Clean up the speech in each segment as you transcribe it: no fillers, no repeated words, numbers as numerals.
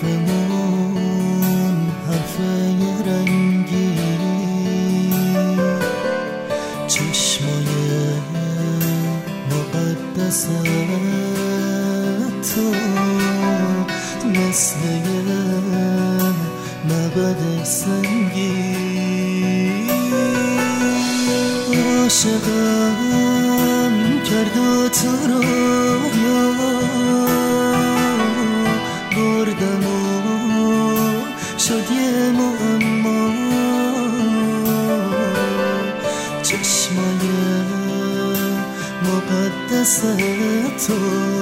حرفمون حرفه رنگی، چشمای مقدس تو مثل مبد سنگی. عاشقم کرد و تو رویا بردم و شد یه معما، چشمای مقدس تو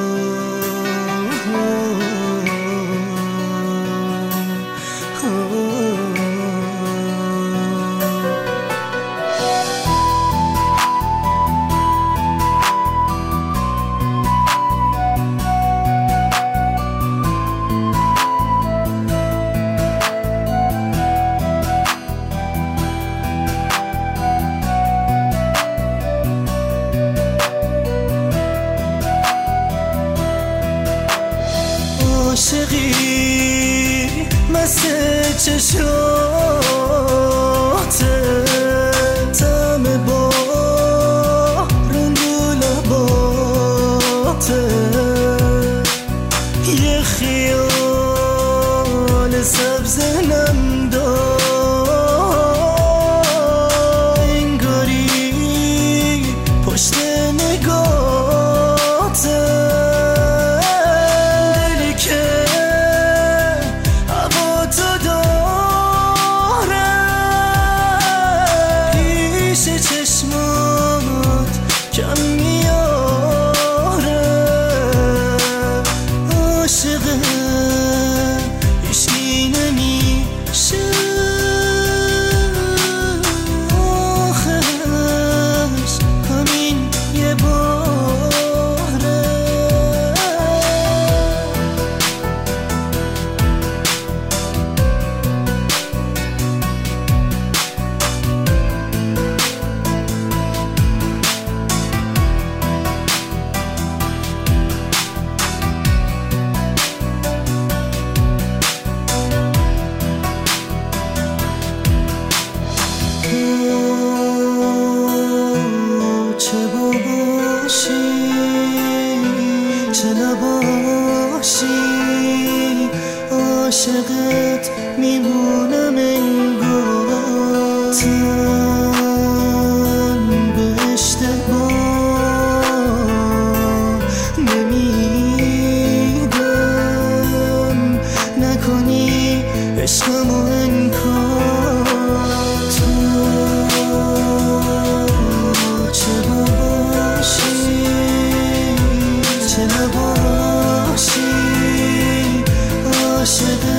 عاشقی مثل چشاته، طعم بارون رو لباته، یه خیال سبز نمدار، انگاری پشت نگاته، چشمات کم میاره. عاشقه هیچکی نمیشه، آخرش همین یه باره. چه نباشی عاشقت میمونم انگار، تن به اشتباه نمیدم، نکنی عشقمو انکار. تو چه باشی چه نباشی عاشق